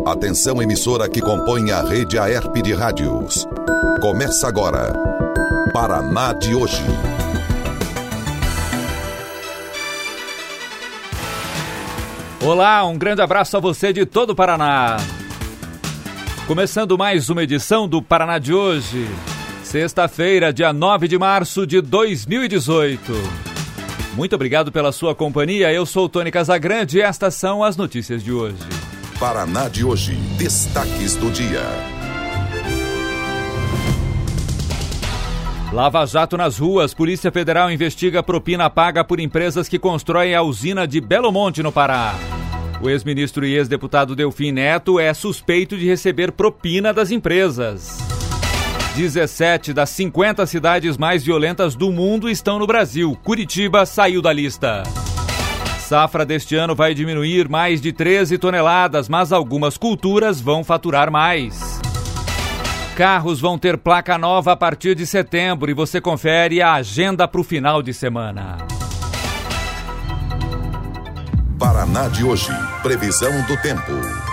Atenção, emissora que compõe a rede AERP de rádios. Começa agora, Paraná de hoje. Olá, um grande abraço a você de todo o Paraná. Começando mais uma edição do Paraná de hoje. Sexta-feira, dia 9 de março de 2018. Muito obrigado pela sua companhia. Eu sou o Tony Casagrande e estas são as notícias de hoje. Paraná de hoje. Destaques do dia. Lava Jato nas ruas. Polícia Federal investiga propina paga por empresas que constroem a usina de Belo Monte, no Pará. O ex-ministro e ex-deputado Delfim Neto é suspeito de receber propina das empresas. 17 das 50 cidades mais violentas do mundo estão no Brasil. Curitiba saiu da lista. Safra deste ano vai diminuir mais de 13 toneladas, mas algumas culturas vão faturar mais. Carros vão ter placa nova a partir de setembro e você confere a agenda para o final de semana. Paraná de hoje. Previsão do tempo.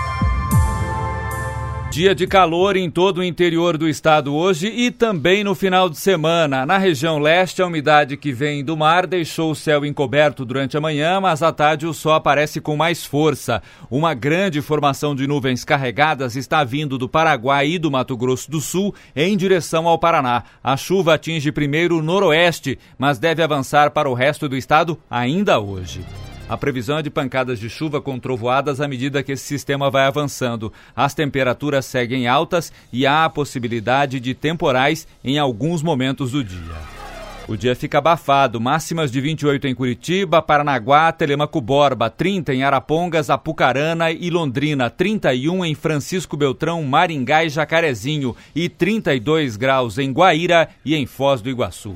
Dia de calor em todo o interior do estado hoje e também no final de semana. Na região leste, a umidade que vem do mar deixou o céu encoberto durante a manhã, mas à tarde o sol aparece com mais força. Uma grande formação de nuvens carregadas está vindo do Paraguai e do Mato Grosso do Sul em direção ao Paraná. A chuva atinge primeiro o noroeste, mas deve avançar para o resto do estado ainda hoje. A previsão é de pancadas de chuva com trovoadas à medida que esse sistema vai avançando. As temperaturas seguem altas e há a possibilidade de temporais em alguns momentos do dia. O dia fica abafado, máximas de 28 em Curitiba, Paranaguá, Telêmaco Borba, 30 em Arapongas, Apucarana e Londrina, 31 em Francisco Beltrão, Maringá e Jacarezinho e 32 graus em Guaíra e em Foz do Iguaçu.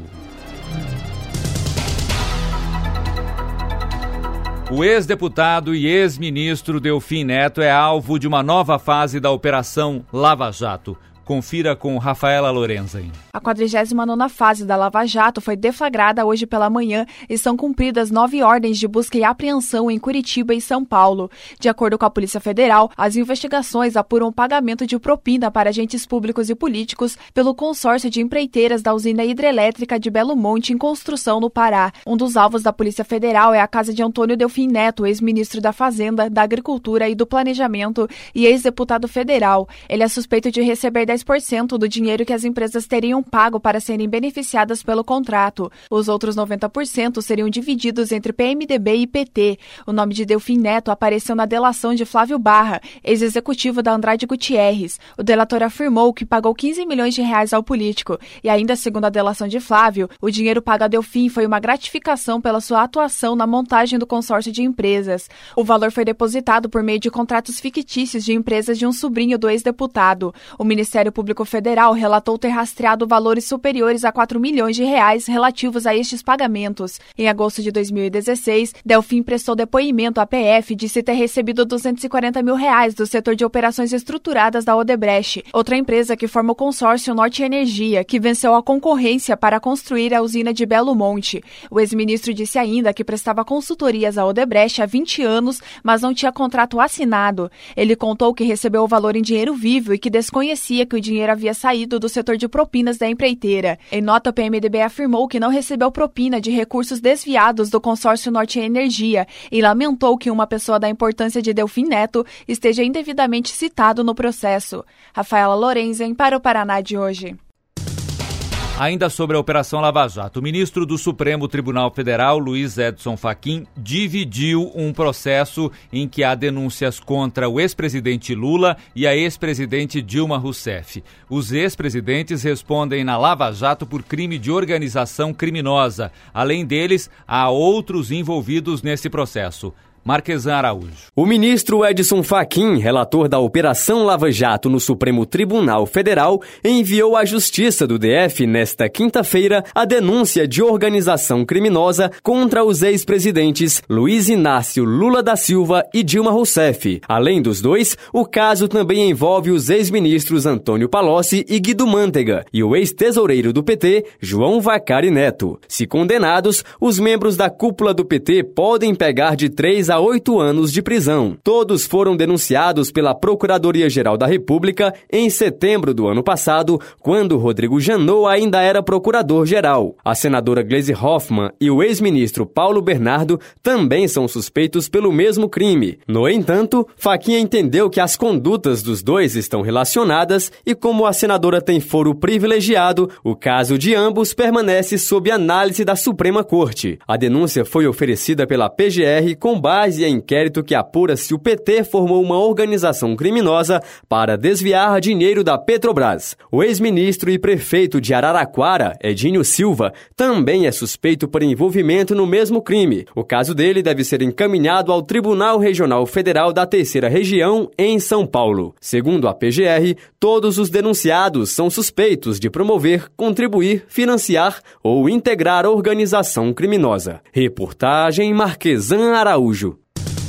O ex-deputado e ex-ministro Delfim Neto é alvo de uma nova fase da Operação Lava Jato. Confira com Rafaela Lorenzen. A 49ª fase da Lava Jato foi deflagrada hoje pela manhã e são cumpridas 9 ordens de busca e apreensão em Curitiba e São Paulo. De acordo com a Polícia Federal, as investigações apuram o pagamento de propina para agentes públicos e políticos pelo consórcio de empreiteiras da usina hidrelétrica de Belo Monte em construção no Pará. Um dos alvos da Polícia Federal é a casa de Antônio Delfim Neto, ex-ministro da Fazenda, da Agricultura e do Planejamento e ex-deputado federal. Ele é suspeito de receber 10% do dinheiro que as empresas teriam pago para serem beneficiadas pelo contrato. Os outros 90% seriam divididos entre PMDB e PT. O nome de Delfim Neto apareceu na delação de Flávio Barra, ex-executivo da Andrade Gutierrez. O delator afirmou que pagou 15 milhões de reais ao político. E ainda segundo a delação de Flávio, o dinheiro pago a Delfim foi uma gratificação pela sua atuação na montagem do consórcio de empresas. O valor foi depositado por meio de contratos fictícios de empresas de um sobrinho do ex-deputado. O Ministério Público Federal relatou ter rastreado valores superiores a 4 milhões de reais relativos a estes pagamentos. Em agosto de 2016, Delfim prestou depoimento à PF e disse ter recebido 240 mil reais do setor de operações estruturadas da Odebrecht, outra empresa que forma o consórcio Norte Energia, que venceu a concorrência para construir a usina de Belo Monte. O ex-ministro disse ainda que prestava consultorias à Odebrecht há 20 anos, mas não tinha contrato assinado. Ele contou que recebeu o valor em dinheiro vivo e que desconhecia que o dinheiro havia saído do setor de propinas da empreiteira. Em nota, o PMDB afirmou que não recebeu propina de recursos desviados do consórcio Norte Energia e lamentou que uma pessoa da importância de Delfim Neto esteja indevidamente citado no processo. Rafaela Lorenzen para o Paraná de hoje. Ainda sobre a Operação Lava Jato, o ministro do Supremo Tribunal Federal, Luiz Edson Fachin, dividiu um processo em que há denúncias contra o ex-presidente Lula e a ex-presidente Dilma Rousseff. Os ex-presidentes respondem na Lava Jato por crime de organização criminosa. Além deles, há outros envolvidos nesse processo. Marquesan Araújo. O ministro Edson Fachin, relator da Operação Lava Jato no Supremo Tribunal Federal, enviou à Justiça do DF nesta quinta-feira a denúncia de organização criminosa contra os ex-presidentes Luiz Inácio Lula da Silva e Dilma Rousseff. Além dos dois, o caso também envolve os ex-ministros Antônio Palocci e Guido Mantega e o ex-tesoureiro do PT, João Vacari Neto. Se condenados, os membros da cúpula do PT podem pegar de 3 a a 8 anos de prisão. Todos foram denunciados pela Procuradoria-Geral da República em setembro do ano passado, quando Rodrigo Janot ainda era procurador-geral. A senadora Gleisi Hoffmann e o ex-ministro Paulo Bernardo também são suspeitos pelo mesmo crime. No entanto, Fachin entendeu que as condutas dos dois estão relacionadas e, como a senadora tem foro privilegiado, o caso de ambos permanece sob análise da Suprema Corte. A denúncia foi oferecida pela PGR com base em inquérito que apura se o PT formou uma organização criminosa para desviar dinheiro da Petrobras. O ex-ministro e prefeito de Araraquara, Edinho Silva, também é suspeito por envolvimento no mesmo crime. O caso dele deve ser encaminhado ao Tribunal Regional Federal da Terceira Região, em São Paulo. Segundo a PGR, todos os denunciados são suspeitos de promover, contribuir, financiar ou integrar organização criminosa. Reportagem Marquesan Araújo.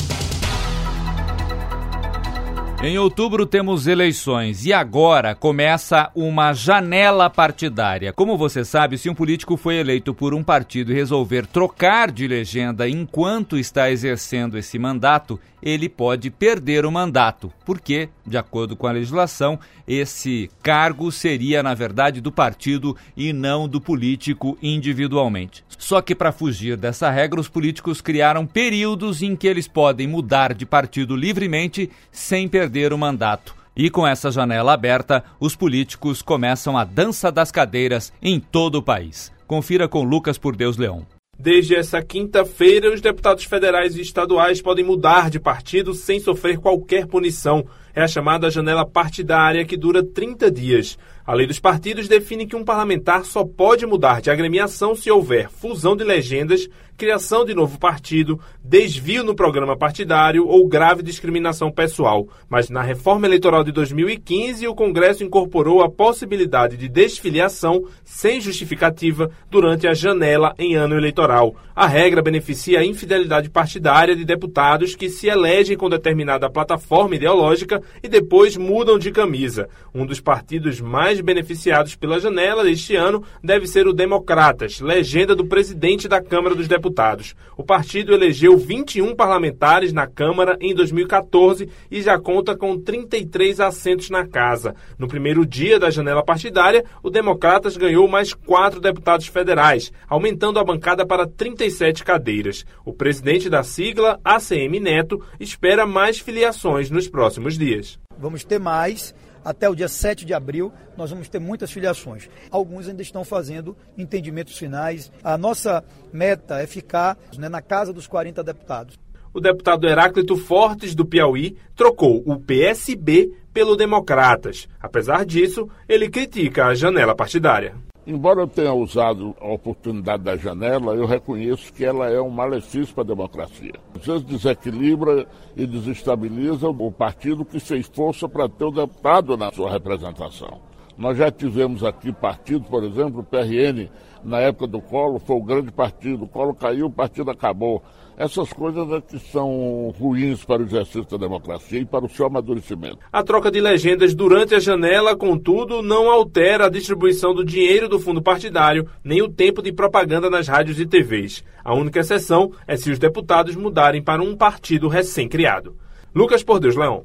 Em outubro temos eleições e agora começa uma janela partidária. Como você sabe, se um político foi eleito por um partido e resolver trocar de legenda enquanto está exercendo esse mandato, ele pode perder o mandato, porque, de acordo com a legislação, esse cargo seria, na verdade, do partido e não do político individualmente. Só que, para fugir dessa regra, os políticos criaram períodos em que eles podem mudar de partido livremente sem perder o mandato. E com essa janela aberta, os políticos começam a dança das cadeiras em todo o país. Confira com Lucas Por Deus Leão. Desde essa quinta-feira, os deputados federais e estaduais podem mudar de partido sem sofrer qualquer punição. É a chamada janela partidária, que dura 30 dias. A lei dos partidos define que um parlamentar só pode mudar de agremiação se houver fusão de legendas, criação de novo partido, desvio no programa partidário ou grave discriminação pessoal. Mas na reforma eleitoral de 2015, o Congresso incorporou a possibilidade de desfiliação sem justificativa durante a janela em ano eleitoral. A regra beneficia a infidelidade partidária de deputados que se elegem com determinada plataforma ideológica e depois mudam de camisa. Um dos partidos mais beneficiados pela janela deste ano deve ser o Democratas, legenda do presidente da Câmara dos Deputados. O partido elegeu 21 parlamentares na Câmara em 2014 e já conta com 33 assentos na casa. No primeiro dia da janela partidária, o Democratas ganhou mais 4 deputados federais, aumentando a bancada para 37 cadeiras. O presidente da sigla, ACM Neto, espera mais filiações nos próximos dias. Vamos ter mais. Até o dia 7 de abril, nós vamos ter muitas filiações. Alguns ainda estão fazendo entendimentos finais. A nossa meta é ficar na casa dos 40 deputados. O deputado Heráclito Fortes, do Piauí, trocou o PSB pelo Democratas. Apesar disso, ele critica a janela partidária. Embora eu tenha usado a oportunidade da janela, eu reconheço que ela é um malefício para a democracia. Às vezes desequilibra e desestabiliza o partido que se esforça para ter o deputado na sua representação. Nós já tivemos aqui partidos, por exemplo, o PRN, na época do Collor, foi o grande partido. O Collor caiu, o partido acabou. Essas coisas é que são ruins para o exercício da democracia e para o seu amadurecimento. A troca de legendas durante a janela, contudo, não altera a distribuição do dinheiro do fundo partidário, nem o tempo de propaganda nas rádios e TVs. A única exceção é se os deputados mudarem para um partido recém-criado. Lucas Por Deus Leão.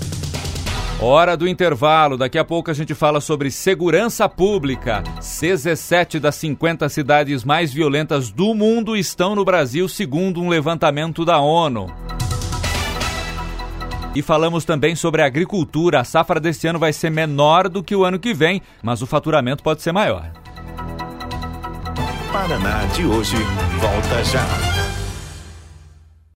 Hora do intervalo. Daqui a pouco a gente fala sobre segurança pública. 17 das 50 cidades mais violentas do mundo estão no Brasil, segundo um levantamento da ONU. E falamos também sobre a agricultura. A safra deste ano vai ser menor do que o ano que vem, mas o faturamento pode ser maior. Paraná de hoje volta já.